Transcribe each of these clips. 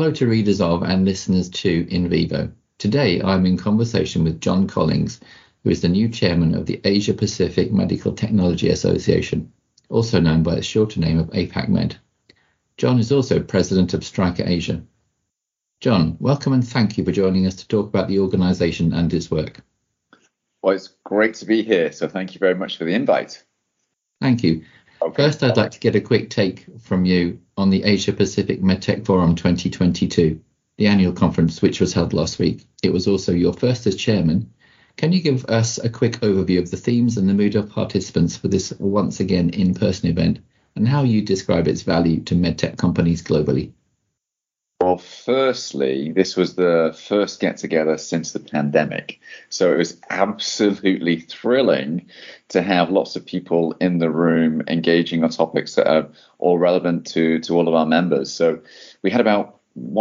Hello to readers of and listeners to In Vivo. Today I'm in conversation with John Collings, who is the new chairman of the Asia Pacific Medical Technology Association, also known by its shorter name of APAC Med. John is also president of Stryker Asia. John, welcome and thank you for joining us to talk about the organisation and its work. Well, it's great to be here, so thank you very much for the invite. Thank you. Okay. First, I'd like to get a quick take from you on the Asia Pacific MedTech Forum 2022, the annual conference which was held last week. It was also your first as chairman. Can you give us a quick overview of the themes and the mood of participants for this once again in-person event, and how you describe its value to MedTech companies globally? Well, firstly, this was the first get-together since the pandemic. So it was absolutely thrilling to have lots of people in the room engaging on topics that are all relevant to all of our members. So we had about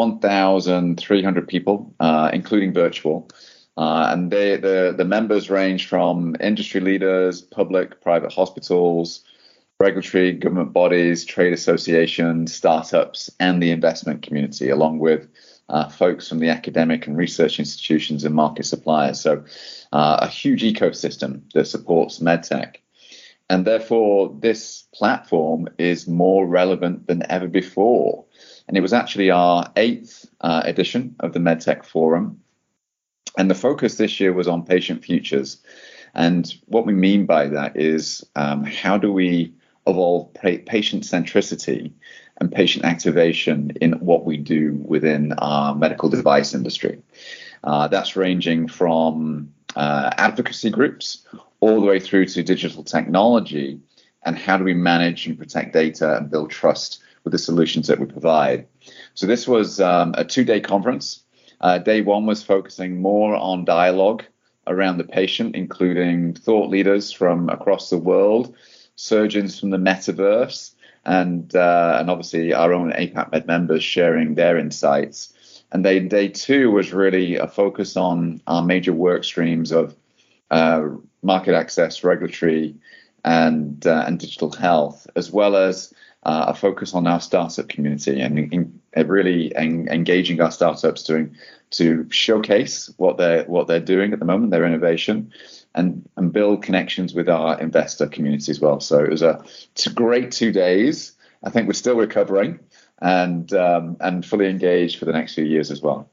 1,300 people, including virtual. And the members range from industry leaders, public, private hospitals, regulatory, government bodies, trade associations, startups, and the investment community, along with folks from the academic and research institutions and market suppliers. So a huge ecosystem that supports MedTech. And therefore, this platform is more relevant than ever before. And it was actually our 8th edition of the MedTech Forum. And the focus this year was on patient futures. And what we mean by that is how do we evolve patient centricity and patient activation in what we do within our medical device industry. That's ranging from advocacy groups all the way through to digital technology, and how do we manage and protect data and build trust with the solutions that we provide. So this was a 2-day conference. Day one was focusing more on dialogue around the patient, including thought leaders from across the world, surgeons from the metaverse, and obviously our own APAC Med members sharing their insights. And day two was really a focus on our major work streams of market access, regulatory, and digital health, as well as a focus on our startup community and really engaging our startups to showcase what they're doing at the moment, their innovation, and build connections with our investor community as well. So it was a great 2 days. I think we're still recovering and fully engaged for the next few years as well.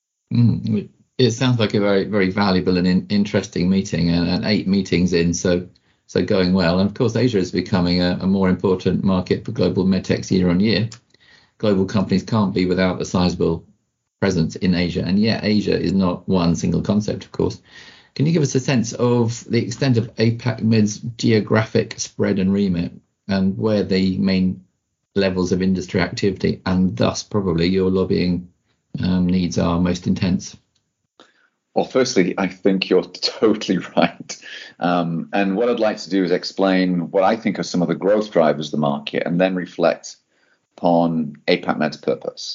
It sounds like a very, very valuable and interesting meeting, and 8 meetings in, so going well. And of course, Asia is becoming a more important market for global medtechs year on year. Global companies can't be without a sizable presence in Asia, and yet Asia is not one single concept, of course. Can you give us a sense of the extent of APAC Med's geographic spread and remit, and where the main levels of industry activity and thus probably your lobbying needs are most intense? Well, firstly, I think you're totally right. And what I'd like to do is explain what I think are some of the growth drivers of the market, and then reflect upon APAC Med's purpose.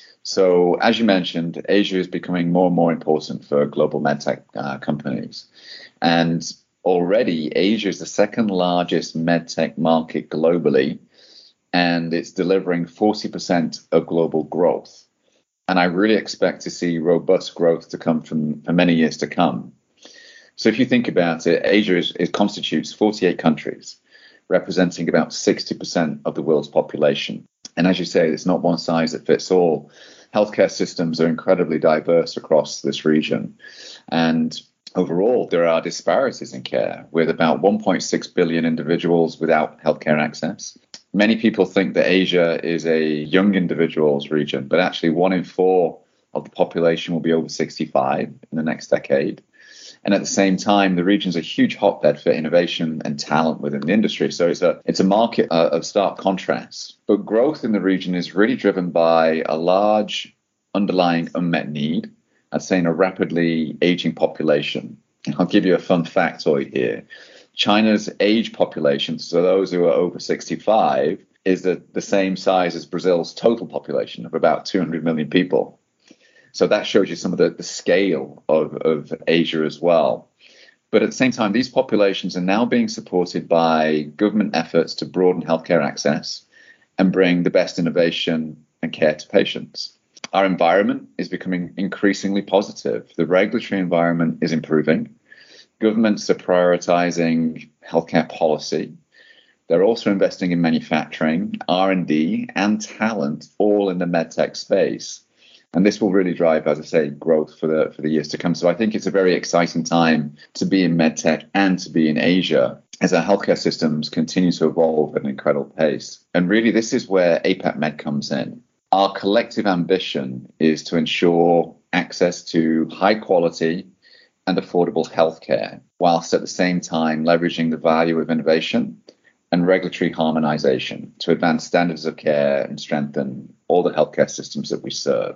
So, as you mentioned, Asia is becoming more and more important for global medtech companies. And already, Asia is the second largest medtech market globally, and it's delivering 40% of global growth. And I really expect to see robust growth to come for many years to come. So if you think about it, Asia constitutes 48 countries, representing about 60% of the world's population. And as you say, it's not one size that fits all. Healthcare systems are incredibly diverse across this region. And overall, there are disparities in care, with about 1.6 billion individuals without healthcare access. Many people think that Asia is a young individuals region, but actually 1 in 4 of the population will be over 65 in the next decade. And at the same time, the region is a huge hotbed for innovation and talent within the industry. So it's a market of stark contrasts. But growth in the region is really driven by a large underlying unmet need, I'd say, in a rapidly aging population. I'll give you a fun factoid here. China's age population, so those who are over 65, is the same size as Brazil's total population of about 200 million people. So that shows you some of the scale of Asia as well. But at the same time, these populations are now being supported by government efforts to broaden healthcare access and bring the best innovation and care to patients. Our environment is becoming increasingly positive. The regulatory environment is improving. Governments are prioritizing healthcare policy. They're also investing in manufacturing, R&D, and talent, all in the medtech space. And this will really drive, as I say, growth for the years to come. So I think it's a very exciting time to be in medtech and to be in Asia as our healthcare systems continue to evolve at an incredible pace. And really, this is where APAC Med comes in. Our collective ambition is to ensure access to high quality and affordable healthcare, whilst at the same time leveraging the value of innovation and regulatory harmonization to advance standards of care and strengthen all the healthcare systems that we serve.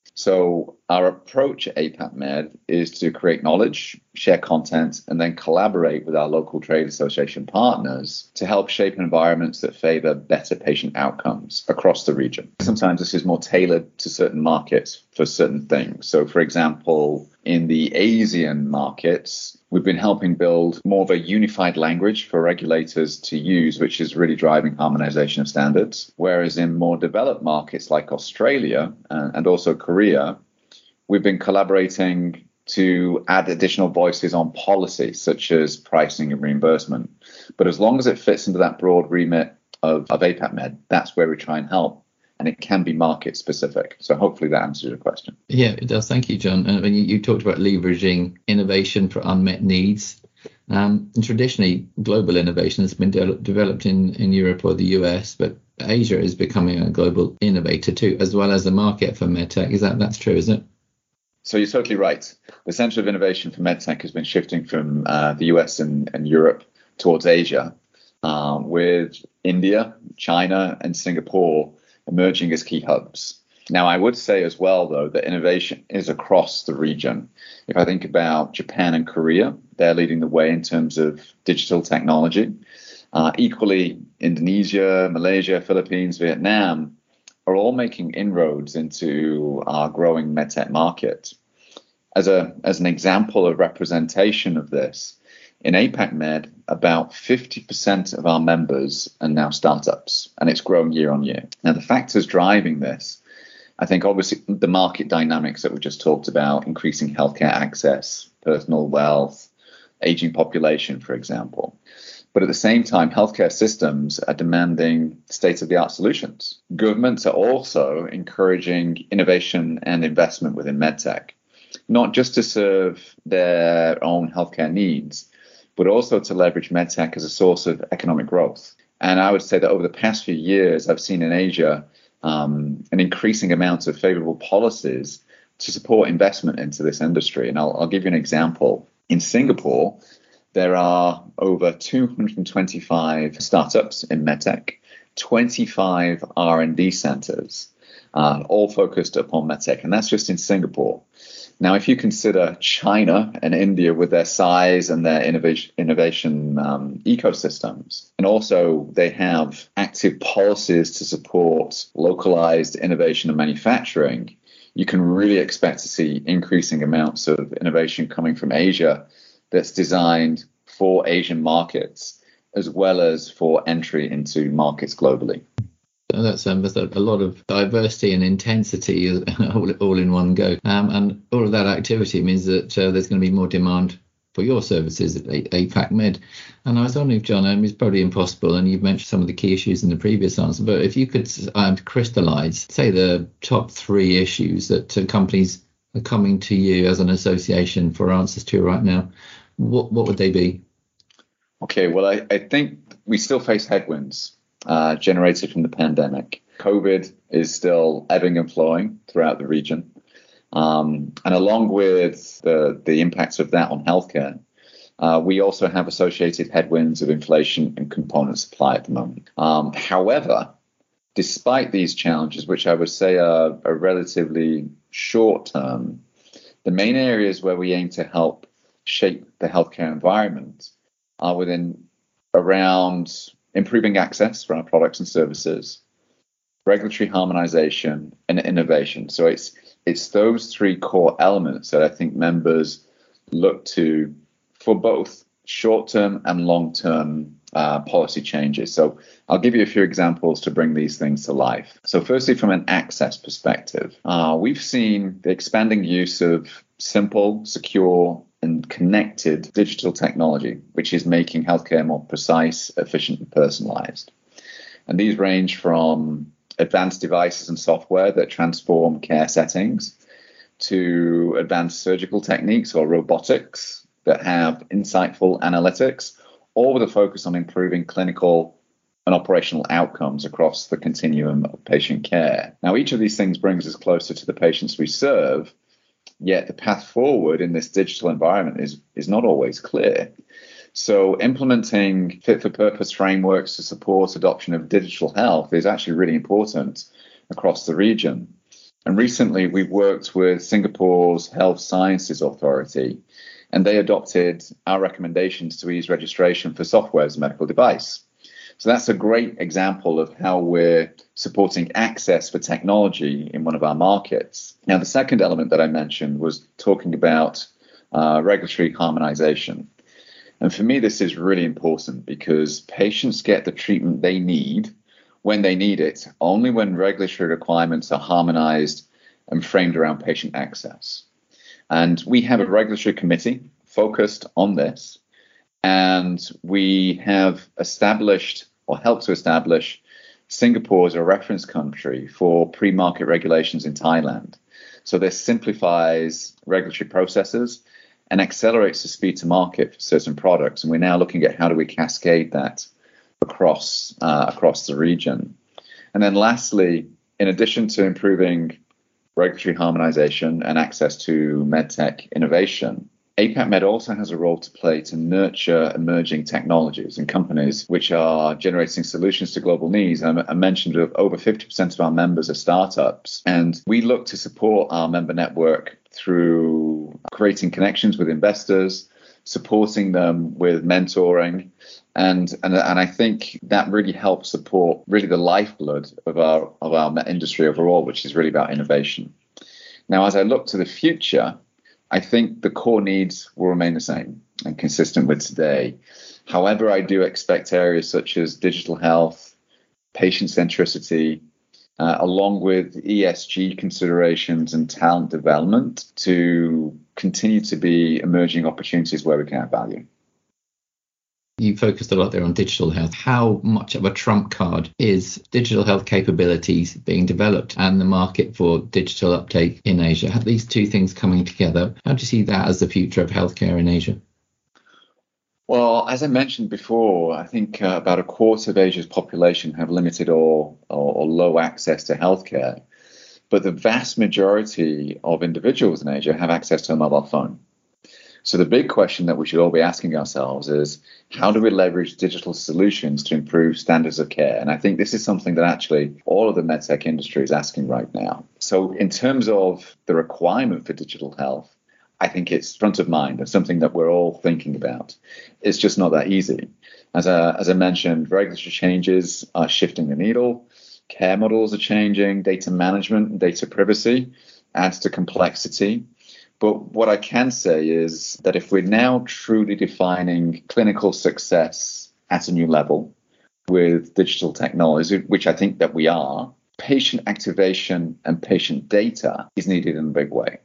So our approach at APAC Med is to create knowledge, share content, and then collaborate with our local trade association partners to help shape environments that favor better patient outcomes across the region. Sometimes this is more tailored to certain markets for certain things. So, for example, in the Asian markets, we've been helping build more of a unified language for regulators to use, which is really driving harmonization of standards. Whereas in more developed markets like Australia and also Korea, we've been collaborating to add additional voices on policy, such as pricing and reimbursement. But as long as it fits into that broad remit of APAC Med, that's where we try and help. And it can be market specific. So hopefully that answers your question. Yeah, it does. Thank you, John. And you talked about leveraging innovation for unmet needs. And traditionally, global innovation has been developed in Europe or the US, but Asia is becoming a global innovator too, as well as a market for medtech. That's true, isn't it? So you're totally right. The center of innovation for medtech has been shifting from the US and Europe towards Asia, with India, China, and Singapore emerging as key hubs. Now, I would say as well, though, that innovation is across the region. If I think about Japan and Korea, they're leading the way in terms of digital technology. Equally, Indonesia, Malaysia, Philippines, Vietnam are all making inroads into our growing medtech market. As an example of representation of this, in APAC Med, about 50% of our members are now startups, and it's growing year on year. Now, the factors driving this, I think obviously the market dynamics that we just talked about, increasing healthcare access, personal wealth, aging population, for example. But at the same time, healthcare systems are demanding state-of-the-art solutions. Governments are also encouraging innovation and investment within medtech, not just to serve their own healthcare needs, but also to leverage medtech as a source of economic growth. And I would say that over the past few years, I've seen in Asia an increasing amount of favorable policies to support investment into this industry. And I'll give you an example. In Singapore, there are over 225 startups in medtech, 25 R&D centers, all focused upon medtech. And that's just in Singapore. Now, if you consider China and India with their size and their innovation ecosystems, and also they have active policies to support localized innovation and manufacturing, you can really expect to see increasing amounts of innovation coming from Asia that's designed for Asian markets, as well as for entry into markets globally. That's a lot of diversity and intensity all in one go. And all of that activity means that there's going to be more demand for your services at APAC Med. And I was wondering, John, it's probably impossible, and you've mentioned some of the key issues in the previous answer, but if you could crystallize, say, the top 3 issues that companies are coming to you as an association for answers to right now, what would they be? Okay, well, I think we still face headwinds generated from the pandemic. COVID is still ebbing and flowing throughout the region. And along with the impacts of that on healthcare, we also have associated headwinds of inflation and component supply at the moment. However, despite these challenges, which I would say are relatively short term, the main areas where we aim to help shape the healthcare environment are around improving access for our products and services, regulatory harmonization, and innovation. So it's those 3 core elements that I think members look to for both short-term and long-term policy changes. So I'll give you a few examples to bring these things to life. So firstly, from an access perspective, we've seen the expanding use of simple, secure, and connected digital technology, which is making healthcare more precise, efficient, and personalized. And these range from advanced devices and software that transform care settings to advanced surgical techniques or robotics that have insightful analytics, all with a focus on improving clinical and operational outcomes across the continuum of patient care. Now, each of these things brings us closer to the patients we serve, yet the path forward in this digital environment is not always clear. So implementing fit-for-purpose frameworks to support adoption of digital health is actually really important across the region. And recently, we've worked with Singapore's Health Sciences Authority, and they adopted our recommendations to ease registration for software as a medical device. So that's a great example of how we're supporting access for technology in one of our markets. Now, the second element that I mentioned was talking about regulatory harmonization. And for me, this is really important because patients get the treatment they need when they need it, only when regulatory requirements are harmonized and framed around patient access. And we have a regulatory committee focused on this, and we have established or helped to establish Singapore as a reference country for pre-market regulations in Thailand. So this simplifies regulatory processes and accelerates the speed to market for certain products. And we're now looking at how do we cascade that across the region. And then lastly, in addition to improving regulatory harmonization and access to medtech innovation, APAC Med also has a role to play to nurture emerging technologies and companies which are generating solutions to global needs. I mentioned that over 50% of our members are startups, and we look to support our member network through creating connections with investors, supporting them with mentoring, and I think that really helps support really the lifeblood of our industry overall, which is really about innovation. Now, as I look to the future, I think the core needs will remain the same and consistent with today. However, I do expect areas such as digital health, patient centricity, along with ESG considerations and talent development to continue to be emerging opportunities where we can add value. You focused a lot there on digital health. How much of a trump card is digital health capabilities being developed and the market for digital uptake in Asia? Have these two things coming together? How do you see that as the future of healthcare in Asia? Well, as I mentioned before, I think about a quarter of Asia's population have limited or low access to healthcare. But the vast majority of individuals in Asia have access to a mobile phone. So the big question that we should all be asking ourselves is, how do we leverage digital solutions to improve standards of care? And I think this is something that actually all of the medtech industry is asking right now. So in terms of the requirement for digital health, I think it's front of mind and something that we're all thinking about. It's just not that easy. As I mentioned, regulatory changes are shifting the needle. Care models are changing. Data management and data privacy adds to complexity. But what I can say is that if we're now truly defining clinical success at a new level with digital technology, which I think that we are, patient activation and patient data is needed in a big way.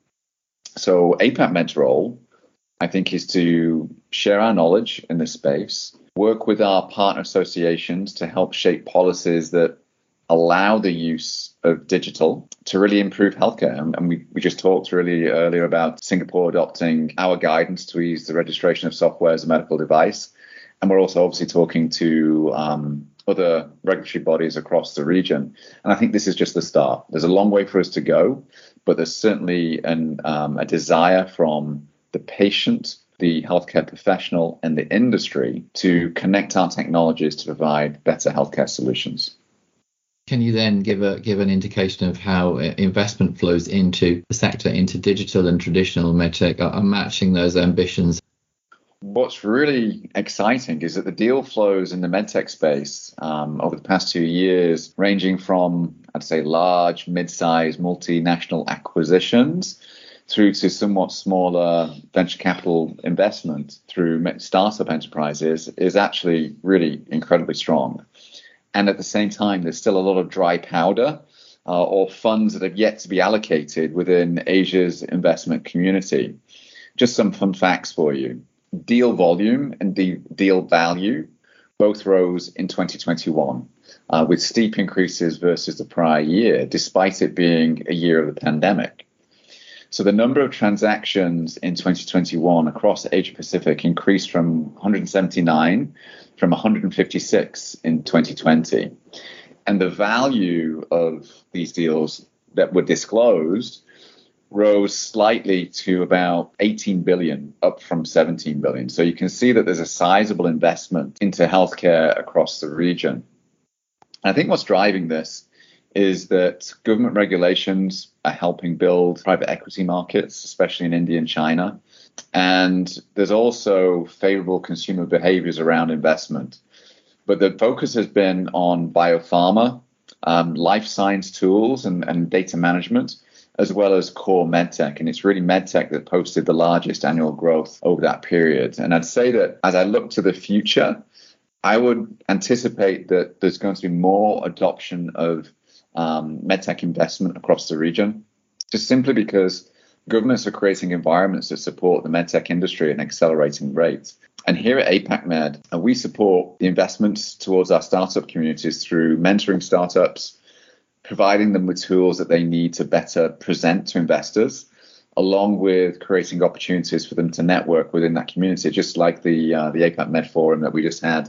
So APAC Med's role, I think, is to share our knowledge in this space, work with our partner associations to help shape policies that allow the use of digital to really improve healthcare. And we just talked really earlier about Singapore adopting our guidance to ease the registration of software as a medical device. And we're also obviously talking to other regulatory bodies across the region. And I think this is just the start. There's a long way for us to go, but there's certainly a desire from the patient, the healthcare professional, and the industry to connect our technologies to provide better healthcare solutions. Can you then give an indication of how investment flows into the sector, into digital and traditional medtech, are matching those ambitions? What's really exciting is that the deal flows in the medtech space over the past 2 years, ranging from, I'd say, large, mid-sized, multinational acquisitions through to somewhat smaller venture capital investment through startup enterprises is actually really incredibly strong. And at the same time, there's still a lot of dry powder or funds that have yet to be allocated within Asia's investment community. Just some fun facts for you. Deal volume and deal value both rose in 2021, with steep increases versus the prior year, despite it being a year of the pandemic. So the number of transactions in 2021 across Asia Pacific increased from 179 from 156 in 2020. And the value of these deals that were disclosed rose slightly to about 18 billion, up from 17 billion. So you can see that there's a sizable investment into healthcare across the region. And I think what's driving this is that government regulations are helping build private equity markets, especially in India and China. And there's also favorable consumer behaviors around investment. But the focus has been on biopharma, life science tools and data management, as well as core medtech. And it's really medtech that posted the largest annual growth over that period. And I'd say that as I look to the future, I would anticipate that there's going to be more adoption of medtech investment across the region, just simply because governments are creating environments that support the medtech industry at an accelerating rate. And here at APAC Med, we support the investments towards our startup communities through mentoring startups, providing them with tools that they need to better present to investors, along with creating opportunities for them to network within that community, just like the APAC Med Forum that we just had.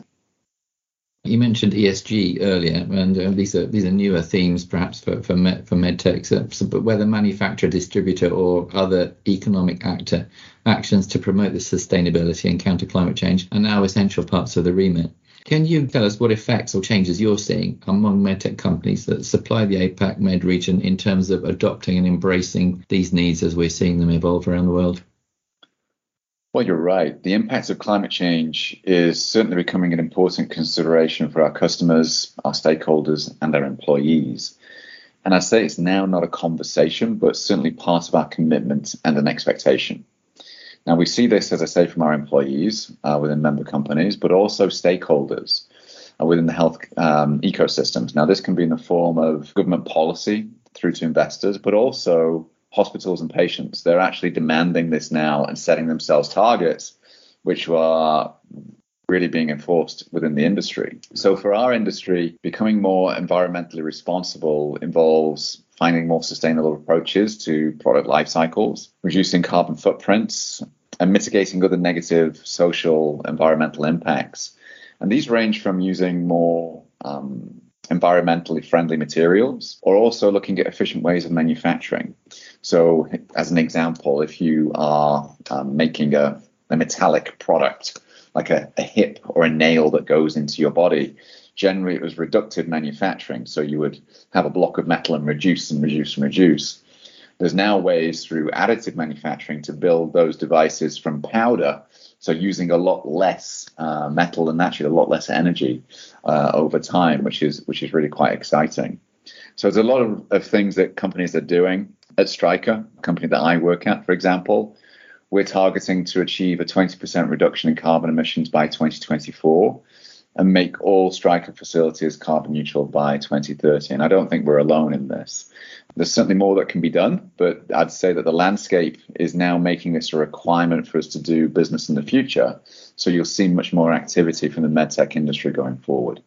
You mentioned ESG earlier, and these are newer themes perhaps for medtech. But whether manufacturer, distributor, or other economic actions to promote the sustainability and counter climate change are now essential parts of the remit. Can you tell us what effects or changes you're seeing among medtech companies that supply the APAC Med region in terms of adopting and embracing these needs as we're seeing them evolve around the world? Well, you're right. The impact of climate change is certainly becoming an important consideration for our customers, our stakeholders, and our employees. And I'd say it's now not a conversation, but certainly part of our commitment and an expectation. Now, we see this, as I say, from our employees within member companies, but also stakeholders within the health ecosystems. Now, this can be in the form of government policy through to investors, but also hospitals and patients. They're actually demanding this now and setting themselves targets, which are really being enforced within the industry. So for our industry, becoming more environmentally responsible involves finding more sustainable approaches to product life cycles, reducing carbon footprints, and mitigating other negative social environmental impacts. And these range from using more environmentally friendly materials, or also looking at efficient ways of manufacturing. So as an example, if you are making a metallic product, like a hip or a nail that goes into your body, generally it was reductive manufacturing. So you would have a block of metal and reduce and reduce and reduce. There's now ways through additive manufacturing to build those devices from powder, so using a lot less metal and actually a lot less energy over time, which is really quite exciting. So there's a lot of things that companies are doing. At Stryker, a company that I work at, for example, we're targeting to achieve a 20% reduction in carbon emissions by 2024 and make all Stryker facilities carbon neutral by 2030. And I don't think we're alone in this. There's certainly more that can be done, but I'd say that the landscape is now making this a requirement for us to do business in the future. So you'll see much more activity from the medtech industry going forward.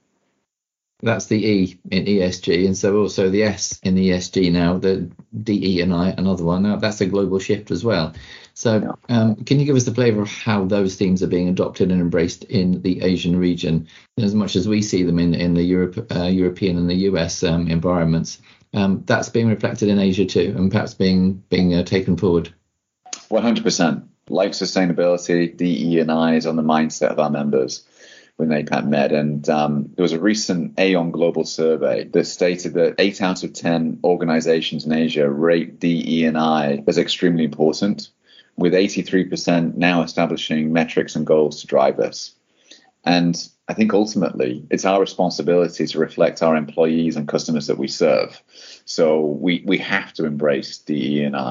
That's the E in ESG, and so also the S in ESG now, the DE and I, another one. Now that's a global shift as well. So can you give us the flavour of how those themes are being adopted and embraced in the Asian region, as much as we see them in the European and the US environments? That's being reflected in Asia too, and perhaps being taken forward. 100%. Like sustainability, DE and I is on the mindset of our members within APAC Med. And there was a recent Aon Global survey that stated that 8 out of 10 organizations in Asia rate DE and I as extremely important, with 83% now establishing metrics and goals to drive this. And I think ultimately it's our responsibility to reflect our employees and customers that we serve. So we have to embrace DE and I.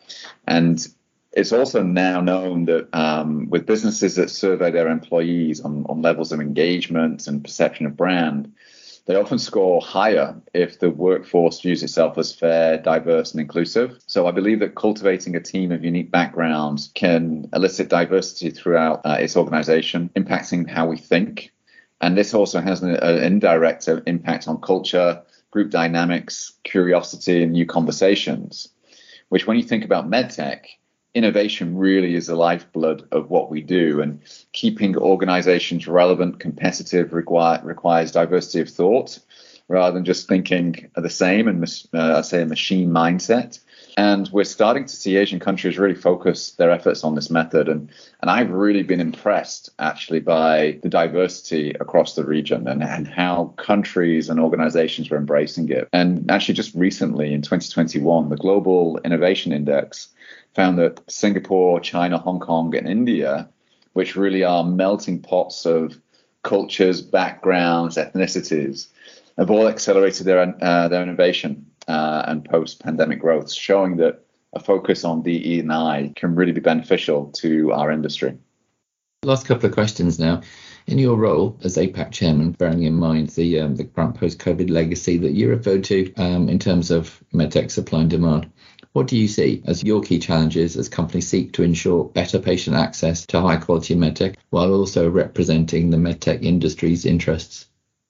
And it's also now known that with businesses that survey their employees on levels of engagement and perception of brand, they often score higher if the workforce views itself as fair, diverse, and inclusive. So I believe that cultivating a team of unique backgrounds can elicit diversity throughout its organization, impacting how we think. And this also has an indirect impact on culture, group dynamics, curiosity, and new conversations, which when you think about medtech, innovation really is the lifeblood of what we do, and keeping organizations relevant, competitive requires diversity of thought rather than just thinking the same and say a machine mindset. And we're starting to see Asian countries really focus their efforts on this method. And I've really been impressed actually by the diversity across the region and how countries and organizations are embracing it. And actually just recently in 2021, the Global Innovation Index found that Singapore, China, Hong Kong, and India, which really are melting pots of cultures, backgrounds, ethnicities, have all accelerated their innovation and post-pandemic growth, showing that a focus on DE&I can really be beneficial to our industry. Last couple of questions now. In your role as APAC chairman, bearing in mind the current post-COVID legacy that you referred to in terms of medtech supply and demand, what do you see as your key challenges as companies seek to ensure better patient access to high quality medtech while also representing the medtech industry's interests?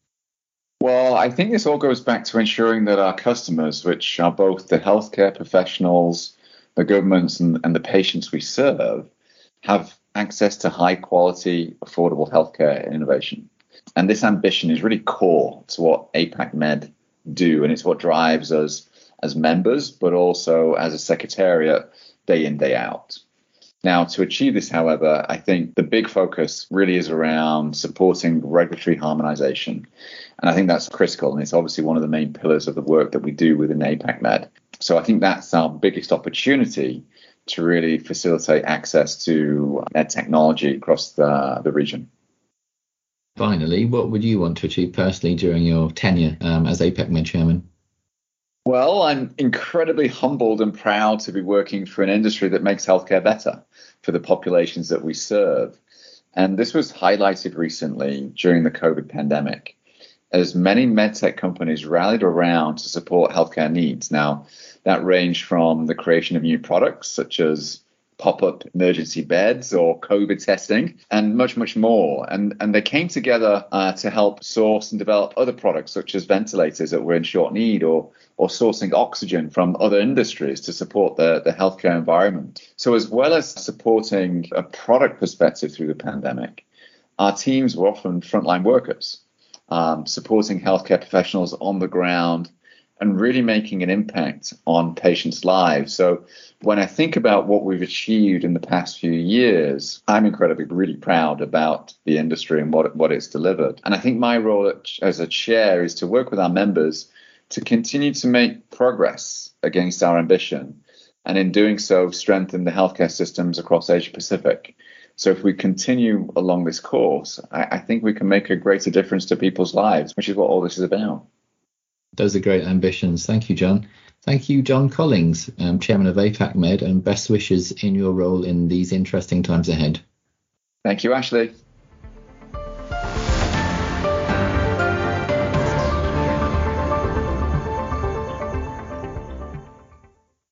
Well, I think this all goes back to ensuring that our customers, which are both the healthcare professionals, the governments, and the patients we serve, have access to high quality, affordable healthcare and innovation. And this ambition is really core to what APAC Med do, and it's what drives us as members, but also as a secretariat day in, day out. Now, to achieve this, however, I think the big focus really is around supporting regulatory harmonization. And I think that's critical. And it's obviously one of the main pillars of the work that we do within APAC Med. So I think that's our biggest opportunity to really facilitate access to med technology across the region. Finally, what would you want to achieve personally during your tenure as APAC Med chairman? Well, I'm incredibly humbled and proud to be working for an industry that makes healthcare better for the populations that we serve. And this was highlighted recently during the COVID pandemic, as many medtech companies rallied around to support healthcare needs. Now, that ranged from the creation of new products, such as pop-up emergency beds or COVID testing, and much, much more. And they came together to help source and develop other products, such as ventilators that were in short need, or sourcing oxygen from other industries to support the healthcare environment. So as well as supporting a product perspective through the pandemic, our teams were often frontline workers, supporting healthcare professionals on the ground and really making an impact on patients' lives. So when I think about what we've achieved in the past few years, I'm incredibly really proud about the industry and what it's delivered. And I think my role as a chair is to work with our members to continue to make progress against our ambition, and in doing so, strengthen the healthcare systems across Asia Pacific. So if we continue along this course, I think we can make a greater difference to people's lives, which is what all this is about. Those are great ambitions. Thank you, John. Thank you, John Collings, Chairman of APAC Med, and best wishes in your role in these interesting times ahead. Thank you, Ashley.